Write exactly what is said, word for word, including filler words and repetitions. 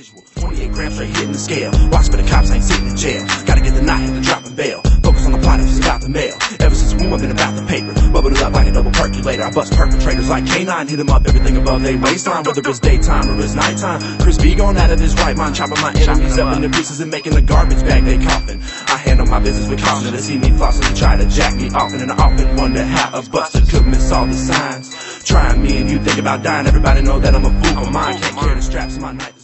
visual. twenty-eight grams straight hitting the scale. Watch for the cops, ain't sitting in jail. Gotta get the night, hit the dropping bail. Focus on the plot if it's about the mail. Ever since womb, I've been about the paper. Bubble it up like a double percolator. I bust perpetrators like K nine. Hit them up, everything above they waistline. Whether it's daytime or it's nighttime. Chris B gone out of his right mind. Chopping my enemies up into pieces and making the garbage bag they coffin. I handle my business with caution. They see me flossing and try to jack me off. And I often wonder how a buster could miss all the signs. Trying me and you think about dying. Everybody know that I'm a fool for mine. Can't carry the straps in my knife.